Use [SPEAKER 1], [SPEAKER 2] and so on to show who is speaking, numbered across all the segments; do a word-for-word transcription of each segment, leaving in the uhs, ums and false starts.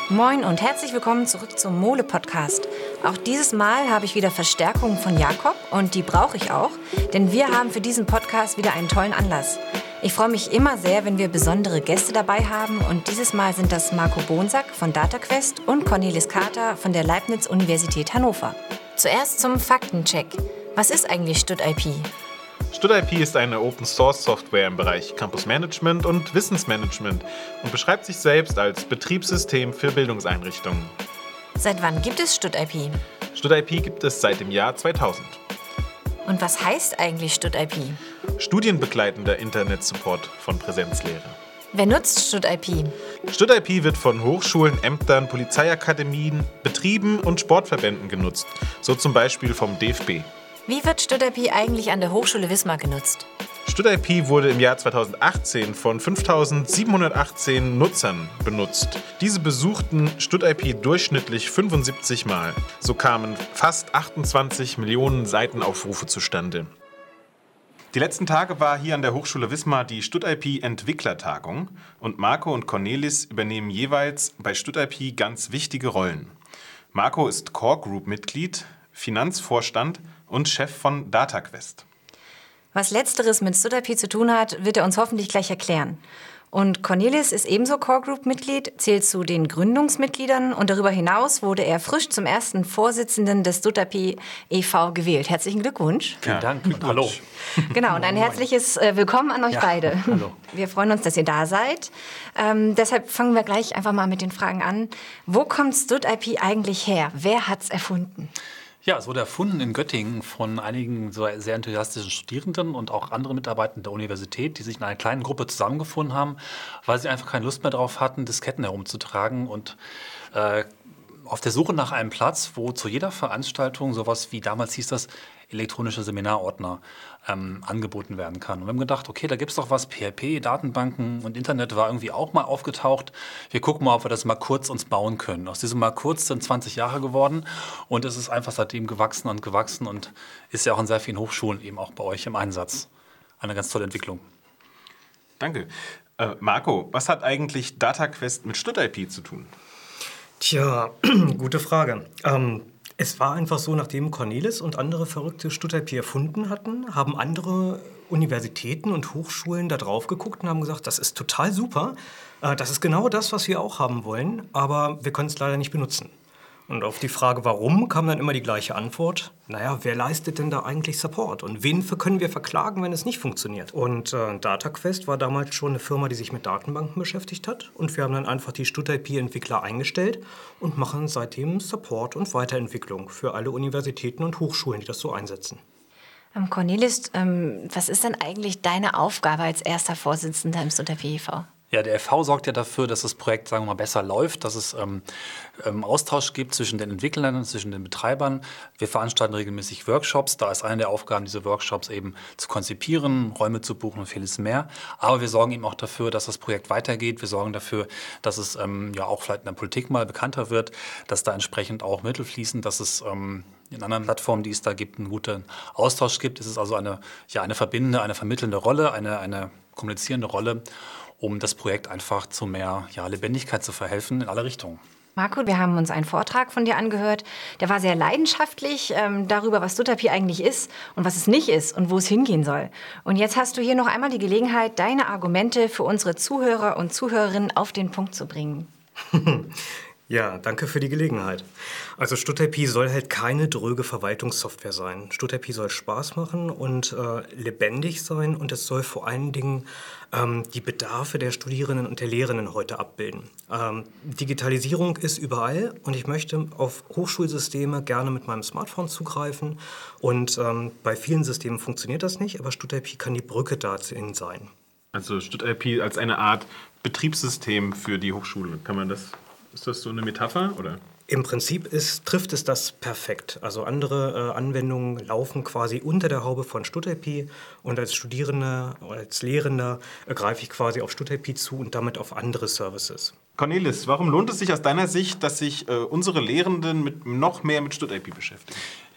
[SPEAKER 1] Moin und herzlich willkommen zurück zum Mole-Podcast. Auch dieses Mal habe ich wieder Verstärkung von Jakob und die brauche ich auch, denn wir haben für diesen Podcast wieder einen tollen Anlass. Ich freue mich immer sehr, wenn wir besondere Gäste dabei haben und dieses Mal sind das Marco Bonsack von DataQuest und Cornelis Kater von der Leibniz-Universität Hannover. Zuerst zum Faktencheck. Was ist eigentlich StudIP?
[SPEAKER 2] StudIP ist eine Open-Source-Software im Bereich Campus Management und Wissensmanagement und beschreibt sich selbst als Betriebssystem für Bildungseinrichtungen.
[SPEAKER 1] Seit wann gibt es StudIP?
[SPEAKER 2] StudIP gibt es seit dem Jahr zweitausend.
[SPEAKER 1] Und was heißt eigentlich StudIP?
[SPEAKER 2] Studienbegleitender Internet-Support von Präsenzlehre.
[SPEAKER 1] Wer nutzt StudIP?
[SPEAKER 2] StudIP wird von Hochschulen, Ämtern, Polizeiakademien, Betrieben und Sportverbänden genutzt, so zum Beispiel vom D F B.
[SPEAKER 1] Wie wird StudIP eigentlich an der Hochschule Wismar genutzt?
[SPEAKER 2] StudIP wurde im Jahr zweitausendachtzehn von fünftausendsiebenhundertachtzehn Nutzern benutzt. Diese besuchten StudIP durchschnittlich fünfundsiebzig Mal. So kamen fast achtundzwanzig Millionen Seitenaufrufe zustande. Die letzten Tage war hier an der Hochschule Wismar die StudIP-Entwicklertagung und Marco und Cornelis übernehmen jeweils bei StudIP ganz wichtige Rollen. Marco ist Core Group-Mitglied, Finanzvorstand und Chef von DataQuest.
[SPEAKER 1] Was Letzteres mit StudIP zu tun hat, wird er uns hoffentlich gleich erklären. Und Cornelis ist ebenso Core Group-Mitglied, zählt zu den Gründungsmitgliedern und darüber hinaus wurde er frisch zum ersten Vorsitzenden des StudIP e V gewählt. Herzlichen Glückwunsch.
[SPEAKER 3] Vielen Dank und hallo.
[SPEAKER 1] Genau, und ein herzliches äh, Willkommen an euch
[SPEAKER 3] ja,
[SPEAKER 1] beide.
[SPEAKER 3] Hallo.
[SPEAKER 1] Wir freuen uns, dass ihr da seid. Ähm, deshalb fangen wir gleich einfach mal mit den Fragen an. Wo kommt StudIP eigentlich her? Wer hat's erfunden?
[SPEAKER 3] Ja, es wurde erfunden in Göttingen von einigen so sehr enthusiastischen Studierenden und auch anderen Mitarbeitern der Universität, die sich in einer kleinen Gruppe zusammengefunden haben, weil sie einfach keine Lust mehr darauf hatten, Disketten herumzutragen und äh, auf der Suche nach einem Platz, wo zu jeder Veranstaltung sowas wie damals hieß das elektronische Seminarordner ähm, angeboten werden kann. Und wir haben gedacht, okay, da gibt es doch was, P H P, Datenbanken und Internet war irgendwie auch mal aufgetaucht. Wir gucken mal, ob wir das mal kurz uns bauen können. Aus diesem mal kurz sind zwanzig Jahre geworden und es ist einfach seitdem gewachsen und gewachsen und ist ja auch an sehr vielen Hochschulen eben auch bei euch im Einsatz. Eine ganz tolle Entwicklung.
[SPEAKER 2] Danke. Äh, Marco, was hat eigentlich DataQuest mit StudIP zu tun?
[SPEAKER 4] Tja, gute Frage. Ähm, es war einfach so, nachdem Cornelis und andere verrückte StudIP erfunden hatten, haben andere Universitäten und Hochschulen da drauf geguckt und haben gesagt, das ist total super, äh, das ist genau das, was wir auch haben wollen, aber wir können es leider nicht benutzen. Und auf die Frage, warum, kam dann immer die gleiche Antwort. Naja, wer leistet denn da eigentlich Support? Und wen können wir verklagen, wenn es nicht funktioniert? Und äh, DataQuest war damals schon eine Firma, die sich mit Datenbanken beschäftigt hat. Und wir haben dann einfach die StudIP-Entwickler eingestellt und machen seitdem Support und Weiterentwicklung für alle Universitäten und Hochschulen, die das so einsetzen.
[SPEAKER 1] Ähm, Cornelis, ähm, was ist denn eigentlich deine Aufgabe als erster Vorsitzender im StudIP e V?
[SPEAKER 3] Ja, der E V sorgt ja dafür, dass das Projekt, sagen wir mal, besser läuft, dass es ähm, ähm, Austausch gibt zwischen den Entwicklern und zwischen den Betreibern. Wir veranstalten regelmäßig Workshops. Da ist eine der Aufgaben, diese Workshops eben zu konzipieren, Räume zu buchen und vieles mehr. Aber wir sorgen eben auch dafür, dass das Projekt weitergeht. Wir sorgen dafür, dass es ähm, ja auch vielleicht in der Politik mal bekannter wird, dass da entsprechend auch Mittel fließen, dass es ähm, in anderen Plattformen, die es da gibt, einen guten Austausch gibt. Es ist also eine, ja, eine verbindende, eine vermittelnde Rolle, eine, eine kommunizierende Rolle, um das Projekt einfach zu mehr ja, Lebendigkeit zu verhelfen in alle Richtungen.
[SPEAKER 1] Marco, wir haben uns einen Vortrag von dir angehört. Der war sehr leidenschaftlich ähm, darüber, was StudIP eigentlich ist und was es nicht ist und wo es hingehen soll. Und jetzt hast du hier noch einmal die Gelegenheit, deine Argumente für unsere Zuhörer und Zuhörerinnen auf den Punkt zu bringen.
[SPEAKER 4] Ja, danke für die Gelegenheit. Also StudIP soll halt keine dröge Verwaltungssoftware sein. StudIP soll Spaß machen und äh, lebendig sein und es soll vor allen Dingen ähm, die Bedarfe der Studierenden und der Lehrenden heute abbilden. Ähm, Digitalisierung ist überall und ich möchte auf Hochschulsysteme gerne mit meinem Smartphone zugreifen und ähm, bei vielen Systemen funktioniert das nicht, aber StudIP kann die Brücke dahin sein.
[SPEAKER 2] Also StudIP als eine Art Betriebssystem für die Hochschule, kann man das... Ist das so eine Metapher, oder?
[SPEAKER 4] Im Prinzip ist, trifft es das perfekt. Also andere äh, Anwendungen laufen quasi unter der Haube von StudIP und als Studierender oder als Lehrender äh, greife ich quasi auf StudIP zu und damit auf andere Services.
[SPEAKER 2] Cornelis, warum lohnt es sich aus deiner Sicht, dass sich äh, unsere Lehrenden mit, noch mehr mit StudIP beschäftigen?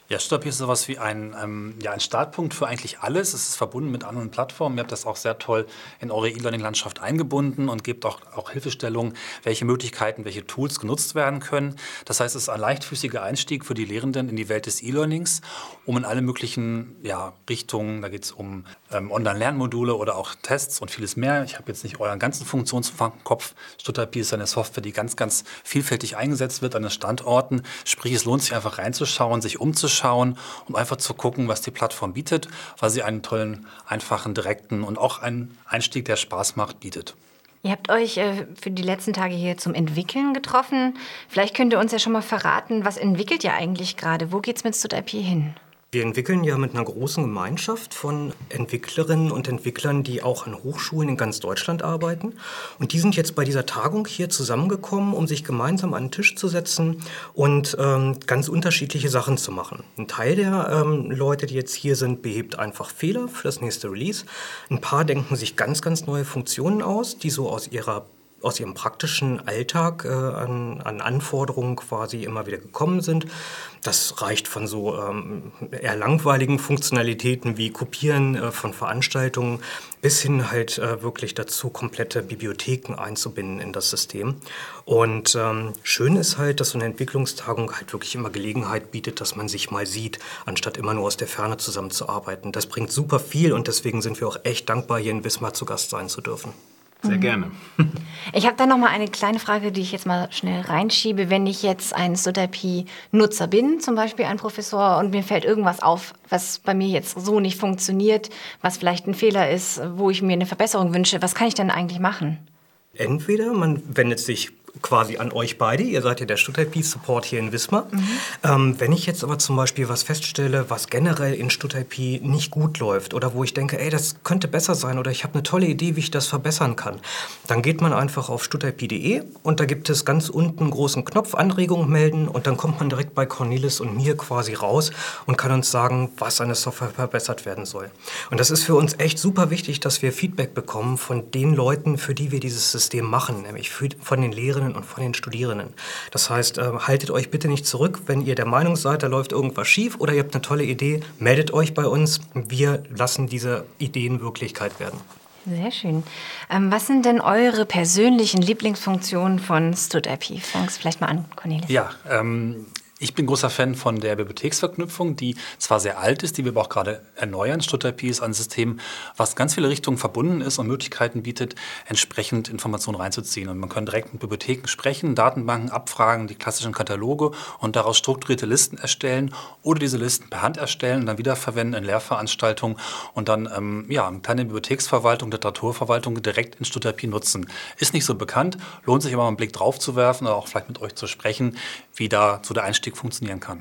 [SPEAKER 3] Ja, StudIP ist sowas wie ein, ähm, ja, ein Startpunkt für eigentlich alles. Es ist verbunden mit anderen Plattformen. Ihr habt das auch sehr toll in eure E-Learning-Landschaft eingebunden und gebt auch, auch Hilfestellungen, welche Möglichkeiten, welche Tools genutzt werden können. Das heißt, es ist ein leichtfüßiger Einstieg für die Lehrenden in die Welt des E-Learnings, um in alle möglichen ja, Richtungen, da geht es um ähm, Online-Lernmodule oder auch Tests und vieles mehr. Ich habe jetzt nicht euren ganzen Funktionsumfang im Kopf. StudIP ist eine Software, die ganz, ganz vielfältig eingesetzt wird an den Standorten. Sprich, es lohnt sich einfach reinzuschauen, sich umzuschauen, schauen, um einfach zu gucken, was die Plattform bietet, weil sie einen tollen, einfachen, direkten und auch einen Einstieg, der Spaß macht, bietet.
[SPEAKER 1] Ihr habt euch äh, für die letzten Tage hier zum Entwickeln getroffen. Vielleicht könnt ihr uns ja schon mal verraten, was entwickelt ihr eigentlich gerade? Wo geht's mit StudIP hin?
[SPEAKER 4] Wir entwickeln ja mit einer großen Gemeinschaft von Entwicklerinnen und Entwicklern, die auch an Hochschulen in ganz Deutschland arbeiten. Und die sind jetzt bei dieser Tagung hier zusammengekommen, um sich gemeinsam an den Tisch zu setzen und ähm, ganz unterschiedliche Sachen zu machen. Ein Teil der ähm, Leute, die jetzt hier sind, behebt einfach Fehler für das nächste Release. Ein paar denken sich ganz, ganz neue Funktionen aus, die so aus ihrer aus ihrem praktischen Alltag äh, an, an Anforderungen quasi immer wieder gekommen sind. Das reicht von so ähm, eher langweiligen Funktionalitäten wie Kopieren äh, von Veranstaltungen bis hin halt äh, wirklich dazu, komplette Bibliotheken einzubinden in das System. Und ähm, schön ist halt, dass so eine Entwicklungstagung halt wirklich immer Gelegenheit bietet, dass man sich mal sieht, anstatt immer nur aus der Ferne zusammenzuarbeiten. Das bringt super viel und deswegen sind wir auch echt dankbar, hier in Wismar zu Gast sein zu dürfen.
[SPEAKER 2] Sehr gerne.
[SPEAKER 1] Ich habe da noch mal eine kleine Frage, die ich jetzt mal schnell reinschiebe. Wenn ich jetzt ein StudIP-Nutzer bin, zum Beispiel ein Professor, und mir fällt irgendwas auf, was bei mir jetzt so nicht funktioniert, was vielleicht ein Fehler ist, wo ich mir eine Verbesserung wünsche, was kann ich denn eigentlich machen?
[SPEAKER 4] Entweder man wendet sich quasi an euch beide, ihr seid ja der StudIP-Support hier in Wismar. Mhm. Ähm, wenn ich jetzt aber zum Beispiel was feststelle, was generell in StudIP nicht gut läuft oder wo ich denke, ey, das könnte besser sein oder ich habe eine tolle Idee, wie ich das verbessern kann, dann geht man einfach auf studip punkt de und da gibt es ganz unten einen großen Knopf, Anregungen melden, und dann kommt man direkt bei Cornelis und mir quasi raus und kann uns sagen, was an der Software verbessert werden soll. Und das ist für uns echt super wichtig, dass wir Feedback bekommen von den Leuten, für die wir dieses System machen, nämlich für, von den Lehrenden und von den Studierenden. Das heißt, äh, haltet euch bitte nicht zurück, wenn ihr der Meinung seid, da läuft irgendwas schief oder ihr habt eine tolle Idee, meldet euch bei uns. Wir lassen diese Ideen Wirklichkeit werden.
[SPEAKER 1] Sehr schön. Ähm, was sind denn eure persönlichen Lieblingsfunktionen von StudIP? Fang's vielleicht mal an, Cornelis.
[SPEAKER 3] Ja, ähm... Ich bin großer Fan von der Bibliotheksverknüpfung, die zwar sehr alt ist, die wir aber auch gerade erneuern. StudIP ist ein System, was ganz viele Richtungen verbunden ist und Möglichkeiten bietet, entsprechend Informationen reinzuziehen. Und man kann direkt mit Bibliotheken sprechen, Datenbanken abfragen, die klassischen Kataloge und daraus strukturierte Listen erstellen oder diese Listen per Hand erstellen und dann wiederverwenden in Lehrveranstaltungen und dann ähm, ja, eine kleine Bibliotheksverwaltung, Literaturverwaltung direkt in StudIP nutzen. Ist nicht so bekannt, lohnt sich aber mal einen Blick drauf zu werfen oder auch vielleicht mit euch zu sprechen, wie da so der Einstieg funktionieren kann.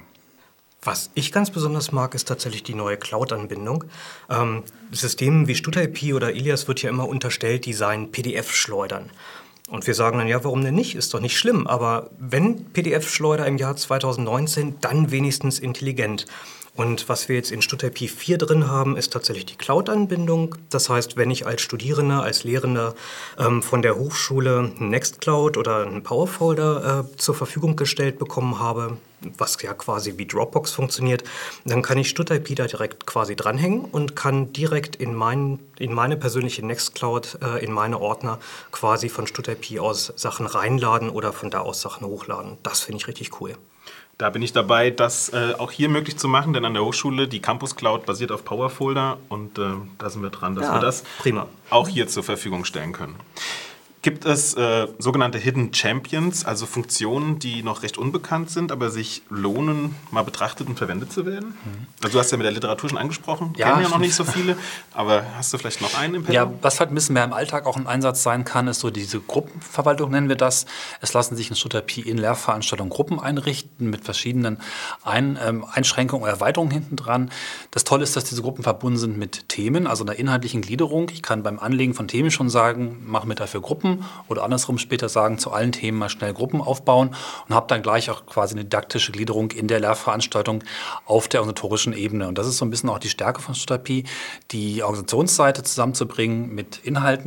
[SPEAKER 4] Was ich ganz besonders mag, ist tatsächlich die neue Cloud-Anbindung. Ähm, Systemen wie StudIP oder Ilias wird ja immer unterstellt, die seien P D F-Schleudern. Und wir sagen dann, ja, warum denn nicht? Ist doch nicht schlimm. Aber wenn P D F-Schleuder im Jahr zweitausendneunzehn, dann wenigstens intelligent. Und was wir jetzt in StudIP vier drin haben, ist tatsächlich die Cloud-Anbindung. Das heißt, wenn ich als Studierender, als Lehrender ähm, von der Hochschule ein Nextcloud oder einen Powerfolder äh, zur Verfügung gestellt bekommen habe, was ja quasi wie Dropbox funktioniert, dann kann ich StudIP da direkt quasi dranhängen und kann direkt in, mein, in meine persönliche Nextcloud, äh, in meine Ordner quasi von StudIP aus Sachen reinladen oder von da aus Sachen hochladen. Das finde ich richtig cool.
[SPEAKER 2] Da bin ich dabei, das äh, auch hier möglich zu machen, denn an der Hochschule, die Campus Cloud basiert auf Powerfolder und äh, da sind wir dran, dass
[SPEAKER 4] ja,
[SPEAKER 2] wir das
[SPEAKER 4] prima.
[SPEAKER 2] auch hier zur Verfügung stellen können. Gibt es äh, sogenannte Hidden Champions, also Funktionen, die noch recht unbekannt sind, aber sich lohnen, mal betrachtet und verwendet zu werden? Mhm. Also du hast ja mit der Literatur schon angesprochen,
[SPEAKER 3] ja.
[SPEAKER 2] kennen ja noch nicht so viele, aber hast du vielleicht noch einen im Petto?
[SPEAKER 3] Ja, was halt ein bisschen mehr im Alltag auch ein Einsatz sein kann, ist so diese Gruppenverwaltung, nennen wir das. Es lassen sich in StudIP in Lehrveranstaltungen Gruppen einrichten mit verschiedenen Ein, ähm, Einschränkungen oder Erweiterungen hinten dran. Das Tolle ist, dass diese Gruppen verbunden sind mit Themen, also einer inhaltlichen Gliederung. Ich kann beim Anlegen von Themen schon sagen, mache mir dafür Gruppen oder andersrum später sagen, zu allen Themen mal schnell Gruppen aufbauen und habe dann gleich auch quasi eine didaktische Gliederung in der Lehrveranstaltung auf der organisatorischen Ebene. Und das ist so ein bisschen auch die Stärke von StudIP, die Organisationsseite zusammenzubringen mit Inhalten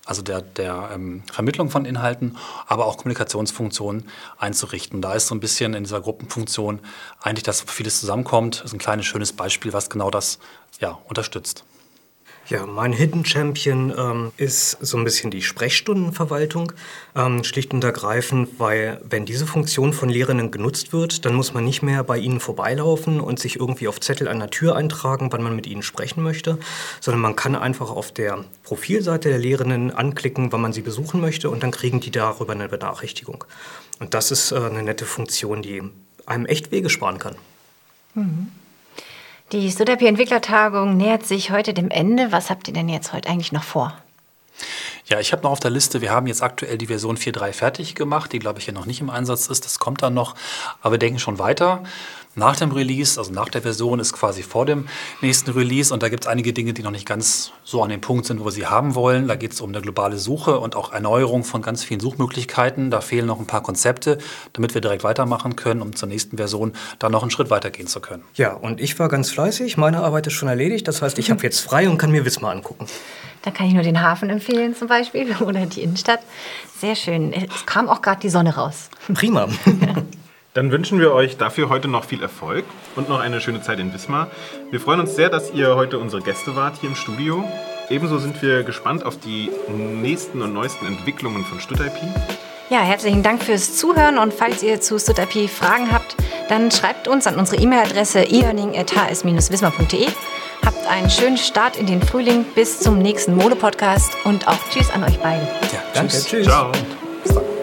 [SPEAKER 3] also der, der ähm, Vermittlung von Inhalten, aber auch Kommunikationsfunktionen einzurichten. Da ist so ein bisschen in dieser Gruppenfunktion eigentlich, dass vieles zusammenkommt. Das ist ein kleines, schönes Beispiel, was genau das ja, unterstützt.
[SPEAKER 4] Ja, mein Hidden Champion ähm, ist so ein bisschen die Sprechstundenverwaltung. Ähm, schlicht und ergreifend, weil wenn diese Funktion von Lehrenden genutzt wird, dann muss man nicht mehr bei ihnen vorbeilaufen und sich irgendwie auf Zettel an der Tür eintragen, wann man mit ihnen sprechen möchte, sondern man kann einfach auf der Profilseite der Lehrenden anklicken, wann man sie besuchen möchte, und dann kriegen die darüber eine Benachrichtigung. Und das ist äh, eine nette Funktion, die einem echt Wege sparen kann.
[SPEAKER 1] Mhm. Die StudIP-Entwicklertagung nähert sich heute dem Ende. Was habt ihr denn jetzt heute eigentlich noch vor?
[SPEAKER 3] Ja, ich habe noch auf der Liste, wir haben jetzt aktuell die Version vier Punkt drei fertig gemacht, die, glaube ich, ja noch nicht im Einsatz ist. Das kommt dann noch, aber wir denken schon weiter. Nach dem Release, also nach der Version, ist quasi vor dem nächsten Release. Und da gibt es einige Dinge, die noch nicht ganz so an dem Punkt sind, wo wir sie haben wollen. Da geht es um eine globale Suche und auch Erneuerung von ganz vielen Suchmöglichkeiten. Da fehlen noch ein paar Konzepte, damit wir direkt weitermachen können, um zur nächsten Version dann noch einen Schritt weitergehen zu können.
[SPEAKER 4] Ja, und ich war ganz fleißig. Meine Arbeit ist schon erledigt. Das heißt, ich habe jetzt frei und kann mir Wismar angucken.
[SPEAKER 1] Da kann ich nur den Hafen empfehlen zum Beispiel oder die Innenstadt. Sehr schön. Es kam auch gerade die Sonne raus.
[SPEAKER 4] Prima.
[SPEAKER 2] Dann wünschen wir euch dafür heute noch viel Erfolg und noch eine schöne Zeit in Wismar. Wir freuen uns sehr, dass ihr heute unsere Gäste wart hier im Studio. Ebenso sind wir gespannt auf die nächsten und neuesten Entwicklungen von StudIP.
[SPEAKER 1] Ja, herzlichen Dank fürs Zuhören, und falls ihr zu StudIP Fragen habt, dann schreibt uns an unsere E-Mail-Adresse e-learning at h s bindestrich wismar punkt d e. Habt einen schönen Start in den Frühling, bis zum nächsten Mole-Podcast und auch Tschüss an euch beiden.
[SPEAKER 3] Ja,
[SPEAKER 4] Danke,
[SPEAKER 3] tschüss.
[SPEAKER 4] tschüss.
[SPEAKER 2] Ciao.
[SPEAKER 3] Bis dann.